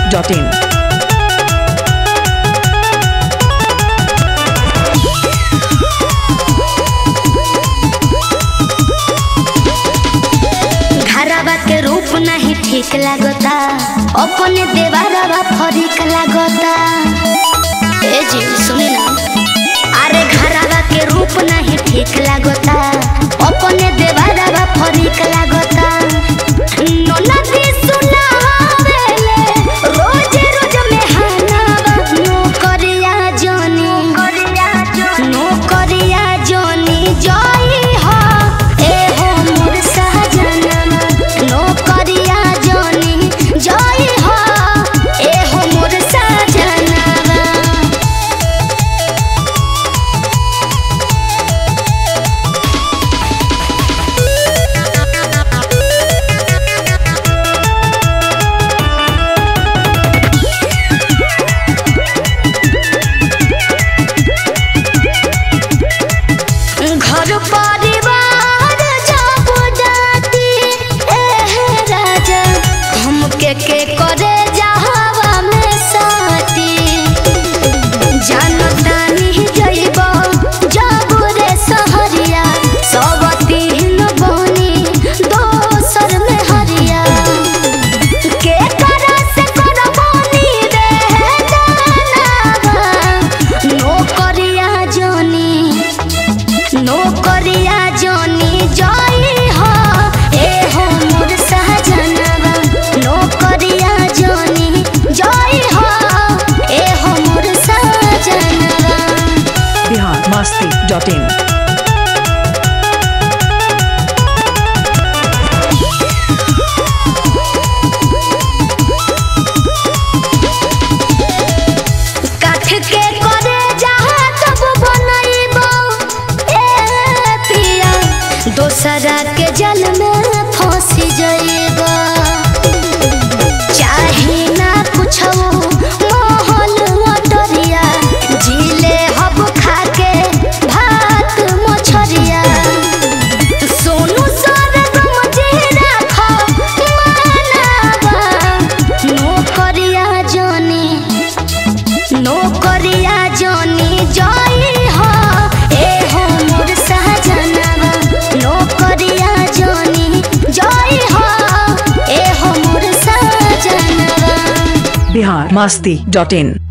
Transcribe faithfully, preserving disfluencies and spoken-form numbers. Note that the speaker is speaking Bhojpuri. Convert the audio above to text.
Dot in. घरवा के रूप नहीं ठीक लगता, अपने देवरवा फरीक लगता। ए जी सुनी ना, अरे घरवा के रूप नहीं ठीक लगता, अपने देवरवा फरीक लगता। ननदी सुनावेले रोज रोज मेहनावा, नौकरिया जोनी नौकरिया जोनी जोई हो ए हो मोर सहजनवा, नौकरिया जोनी जोई हो ए हो मोर सहजनवा। घर परिवार जब डाटी एह राजा, हमके के करे जहावा में साटी। जानतानी जइबो जब रे सहरिया, सब तीन बनी दोसर में हरिया। के करा से करबोनी रे जानावा, नौकरिया जोनी नौकरिया जोनी जोई हो ए हो मोर सहजनवा, नौकरिया जोनी जोई हो ए हो मोर सहजनवा। बिहार मस्ती डॉट इन। काठ के करे जहाँ तब बनइबो ए पिया, दोसरा के जल में फंस जइबो। चाहे ना कुछो मोहल अटरिया, जिले हब खाके भात मछरिया। सोनू सरगम जी राखो मानवा, नौकरिया जोनी नौकरिया जोनी जोई हो ए हो मोर सहजनवा, नौकरिया जोनी जोई हो ए हो मोर सहजनवा। बिहार मस्ती डॉट इन।